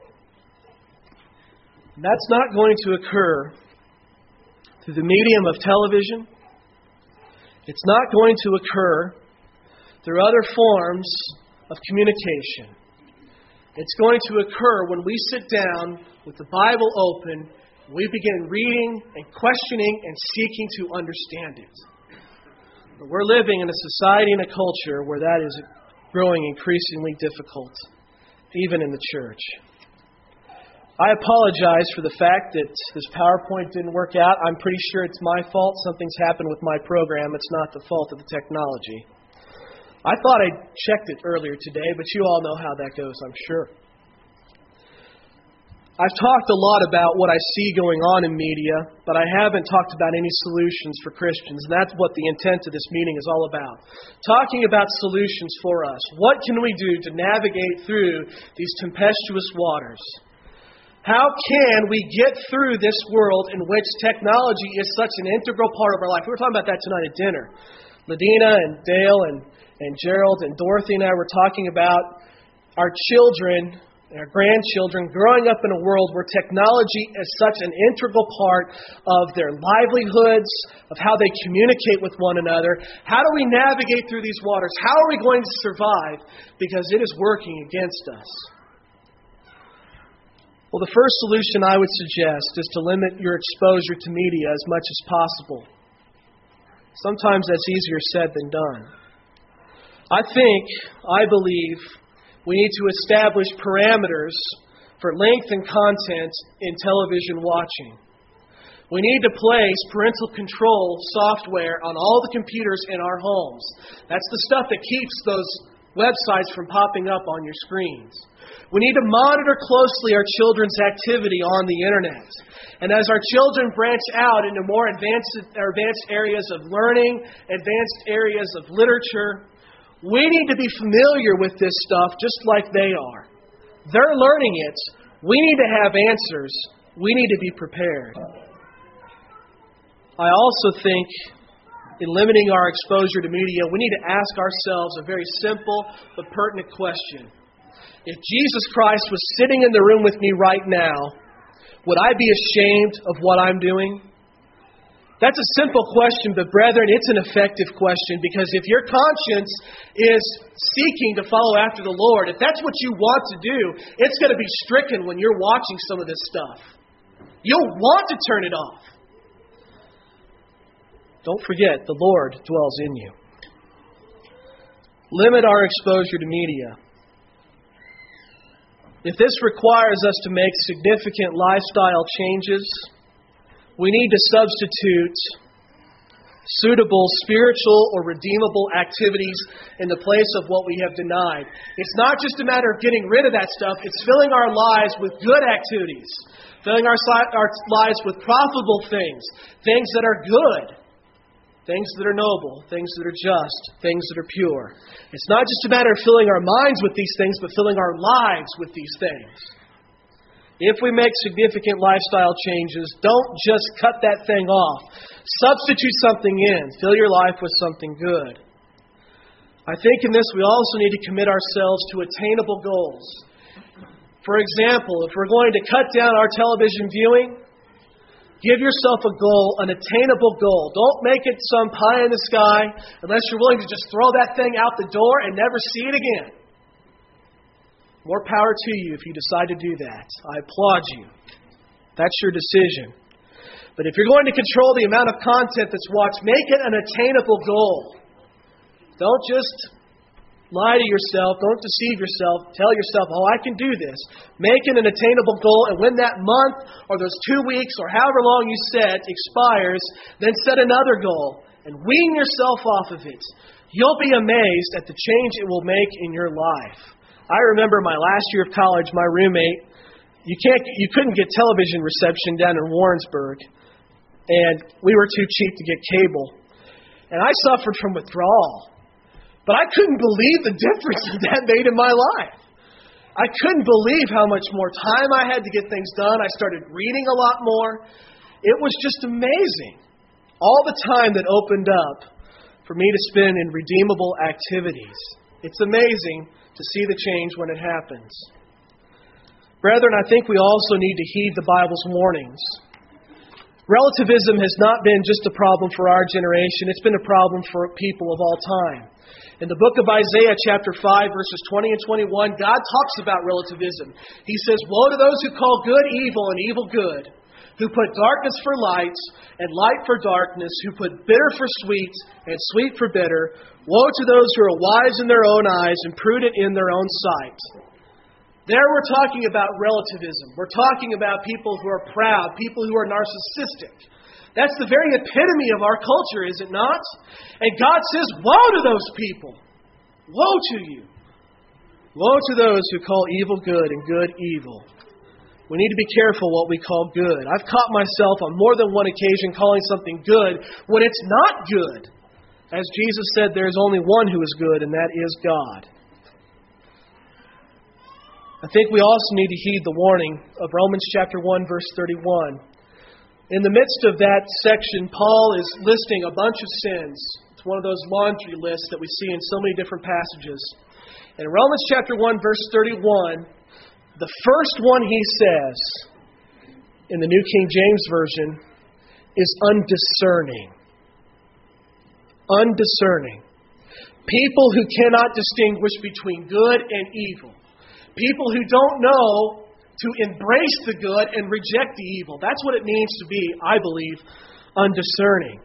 A: And that's not going to occur through the medium of television. It's not going to occur through other forms of communication. It's going to occur when we sit down with the Bible open, we begin reading and questioning and seeking to understand it. But we're living in a society and a culture where that is growing increasingly difficult, even in the church. I apologize for the fact that this PowerPoint didn't work out. I'm pretty sure it's my fault. Something's happened with my program. It's not the fault of the technology. I thought I checked it earlier today, but you all know how that goes, I'm sure. I've talked a lot about what I see going on in media, but I haven't talked about any solutions for Christians, and that's what the intent of this meeting is all about. Talking about solutions for us. What can we do to navigate through these tempestuous waters? How can we get through this world in which technology is such an integral part of our life? We were talking about that tonight at dinner. Ladina and Dale and, and Gerald and Dorothy and I were talking about our children and our grandchildren growing up in a world where technology is such an integral part of their livelihoods, of how they communicate with one another. How do we navigate through these waters? How are we going to survive? Because it is working against us. Well, the first solution I would suggest is to limit your exposure to media as much as possible. Sometimes that's easier said than done. I think, I believe, we need to establish parameters for length and content in television watching. We need to place parental control software on all the computers in our homes. That's the stuff that keeps those websites from popping up on your screens. We need to monitor closely our children's activity on the internet. And as our children branch out into more advanced, advanced areas of learning, advanced areas of literature, we need to be familiar with this stuff just like they are. They're learning it. We need to have answers. We need to be prepared. I also think in limiting our exposure to media, we need to ask ourselves a very simple but pertinent question. If Jesus Christ was sitting in the room with me right now, would I be ashamed of what I'm doing? That's a simple question, but brethren, it's an effective question, because if your conscience is seeking to follow after the Lord, if that's what you want to do, it's going to be stricken when you're watching some of this stuff. You'll want to turn it off. Don't forget, the Lord dwells in you. Limit our exposure to media. If this requires us to make significant lifestyle changes, we need to substitute suitable spiritual or redeemable activities in the place of what we have denied. It's not just a matter of getting rid of that stuff. It's filling our lives with good activities. Filling our, our lives with profitable things. Things that are good. Things that are noble. Things that are just. Things that are pure. It's not just a matter of filling our minds with these things, but filling our lives with these things. If we make significant lifestyle changes, don't just cut that thing off. Substitute something in. Fill your life with something good. I think in this we also need to commit ourselves to attainable goals. For example, if we're going to cut down our television viewing, give yourself a goal, an attainable goal. Don't make it some pie in the sky unless you're willing to just throw that thing out the door and never see it again. More power to you if you decide to do that. I applaud you. That's your decision. But if you're going to control the amount of content that's watched, make it an attainable goal. Don't just lie to yourself. Don't deceive yourself. Tell yourself, oh, I can do this. Make it an attainable goal, and when that month or those two weeks or however long you set expires, then set another goal and wean yourself off of it. You'll be amazed at the change it will make in your life. I remember my last year of college, my roommate, you can't, you couldn't get television reception down in Warrensburg, and we were too cheap to get cable. And I suffered from withdrawal. But I couldn't believe the difference that that made in my life. I couldn't believe how much more time I had to get things done. I started reading a lot more. It was just amazing. all the time that opened up for me to spend in redeemable activities. It's amazing to see the change when it happens. Brethren, I think we also need to heed the Bible's warnings. Relativism has not been just a problem for our generation. It's been a problem for people of all time. In the book of Isaiah, chapter five, verses twenty and twenty-one, God talks about relativism. He says, "Woe to those who call good evil and evil good, who put darkness for light and light for darkness, who put bitter for sweet and sweet for bitter. Woe to those who are wise in their own eyes and prudent in their own sight." There we're talking about relativism. We're talking about people who are proud, people who are narcissistic. That's the very epitome of our culture, is it not? And God says, woe to those people. Woe to you. Woe to those who call evil good and good evil. We need to be careful what we call good. I've caught myself on more than one occasion calling something good when it's not good. As Jesus said, there is only one who is good, and that is God. I think we also need to heed the warning of Romans chapter one, verse thirty-one. In the midst of that section, Paul is listing a bunch of sins. It's one of those laundry lists that we see in so many different passages. In Romans chapter one, verse thirty-one, the first one he says, in the New King James Version, is undiscerning. Undiscerning. People who cannot distinguish between good and evil. People who don't know to embrace the good and reject the evil. That's what it means to be, I believe, undiscerning.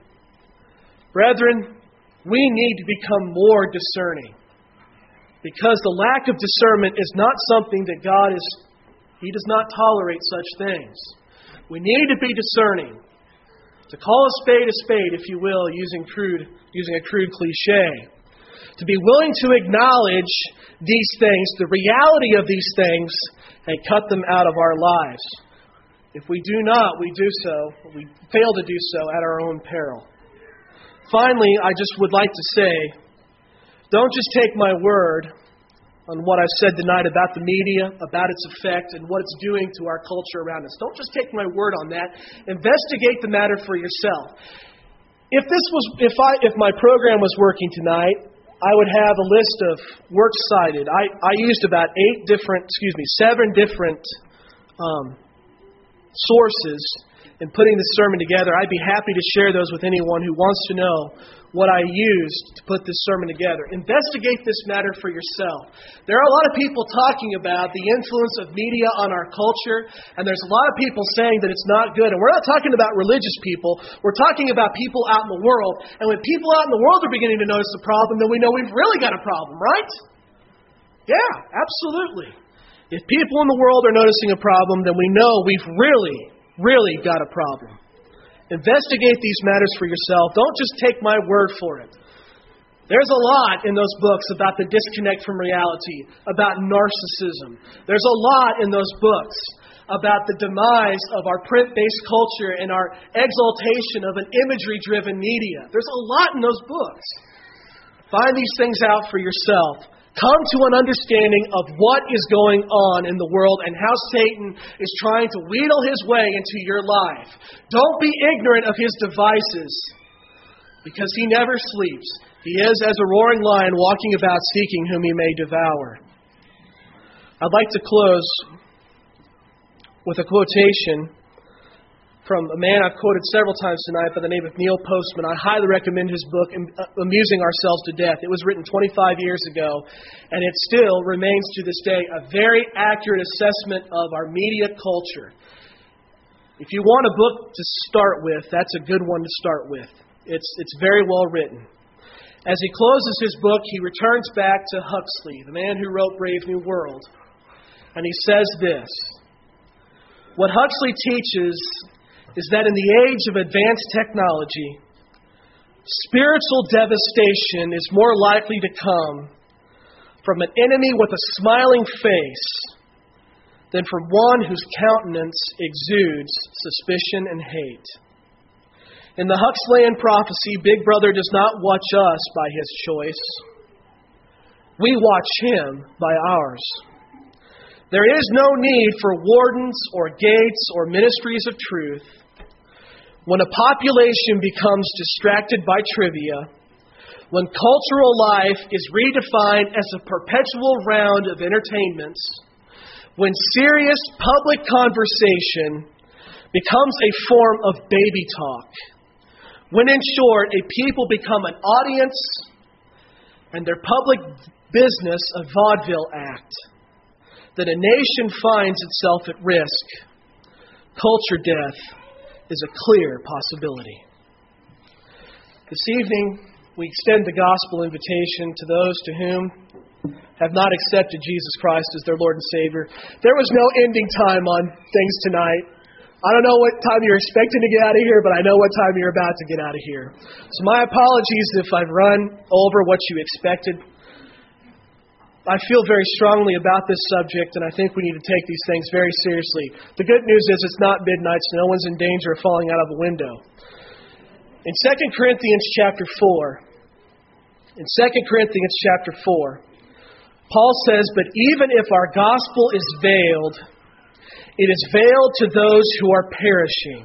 A: Brethren, we need to become more discerning. Because the lack of discernment is not something that God is, He does not tolerate such things. We need to be discerning. To call a spade a spade, if you will, using crude, using a crude cliche. To be willing to acknowledge these things, the reality of these things, and cut them out of our lives. If we do not, we do so, we fail to do so at our own peril. Finally, I just would like to say, don't just take my word on what I've said tonight about the media, about its effect, and what it's doing to our culture around us. Don't just take my word on that. Investigate the matter for yourself. If this was, if I, if my program was working tonight, I would have a list of works cited. I, I used about eight different, excuse me, seven different um, sources in putting this sermon together. I'd be happy to share those with anyone who wants to know what I used to put this sermon together. Investigate this matter for yourself. There are a lot of people talking about the influence of media on our culture, and there's a lot of people saying that it's not good. And we're not talking about religious people. We're talking about people out in the world. And when people out in the world are beginning to notice the problem, then we know we've really got a problem, right? Yeah, absolutely. If people in the world are noticing a problem, then we know we've really Really got a problem. Investigate these matters for yourself. Don't just take my word for it. There's a lot in those books about the disconnect from reality, about narcissism. There's a lot in those books about the demise of our print-based culture and our exaltation of an imagery-driven media. There's a lot in those books. Find these things out for yourself. Come to an understanding of what is going on in the world and how Satan is trying to wheedle his way into your life. Don't be ignorant of his devices, because he never sleeps. He is as a roaring lion walking about seeking whom he may devour. I'd like to close with a quotation from a man I've quoted several times tonight by the name of Neil Postman. I highly recommend his book, Amusing Ourselves to Death. It was written twenty-five years ago, and it still remains to this day a very accurate assessment of our media culture. If you want a book to start with, that's a good one to start with. It's, it's very well written. As he closes his book, he returns back to Huxley, the man who wrote Brave New World, and he says this: what Huxley teaches is that in the age of advanced technology, spiritual devastation is more likely to come from an enemy with a smiling face than from one whose countenance exudes suspicion and hate. In the Huxleyan prophecy, Big Brother does not watch us by his choice. We watch him by ours. There is no need for wardens or gates or ministries of truth. when a population becomes distracted by trivia, when cultural life is redefined as a perpetual round of entertainments, when serious public conversation becomes a form of baby talk, when in short, a people become an audience and their public business a vaudeville act, then a nation finds itself at risk. Culture death is a clear possibility. This evening, we extend the gospel invitation to those to whom have not accepted Jesus Christ as their Lord and Savior. There was no ending time on things tonight. I don't know what time you're expecting to get out of here, but I know what time you're about to get out of here. So my apologies if I've run over what you expected. I feel very strongly about this subject, and I think we need to take these things very seriously. The good news is it's not midnight, so no one's in danger of falling out of a window. In Second Corinthians chapter four, in Second Corinthians chapter four, Paul says, "But even if our gospel is veiled, it is veiled to those who are perishing,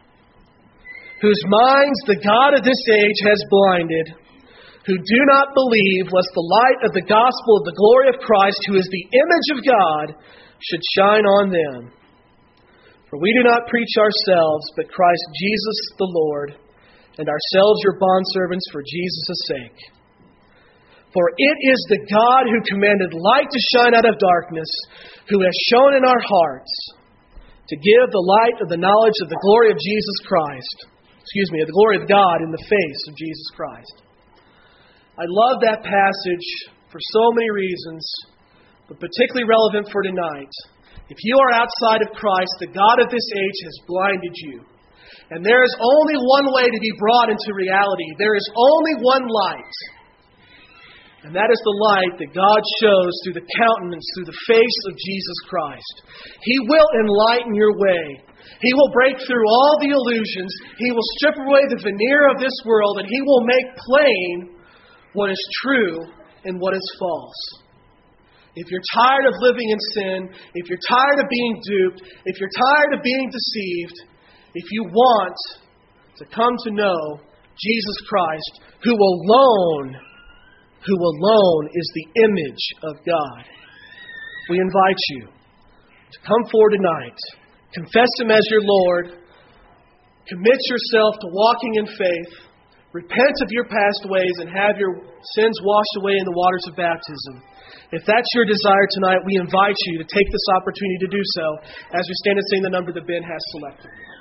A: whose minds the God of this age has blinded, who do not believe, lest the light of the gospel of the glory of Christ, who is the image of God, should shine on them. For we do not preach ourselves, but Christ Jesus the Lord, and ourselves your bondservants for Jesus' sake. For it is the God who commanded light to shine out of darkness, who has shone in our hearts to give the light of the knowledge of the glory of Jesus Christ, excuse me, of the glory of God in the face of Jesus Christ." I love that passage for so many reasons, but particularly relevant for tonight. If you are outside of Christ, the God of this age has blinded you. And there is only one way to be brought into reality. There is only one light. And that is the light that God shows through the countenance, through the face of Jesus Christ. He will enlighten your way. He will break through all the illusions. He will strip away the veneer of this world, and He will make plain what is true and what is false. If you're tired of living in sin, if you're tired of being duped, if you're tired of being deceived, if you want to come to know Jesus Christ, who alone, who alone is the image of God, we invite you to come forward tonight, confess Him as your Lord, commit yourself to walking in faith, repent of your past ways, and have your sins washed away in the waters of baptism. If that's your desire tonight, we invite you to take this opportunity to do so as we stand and sing the number that Ben has selected.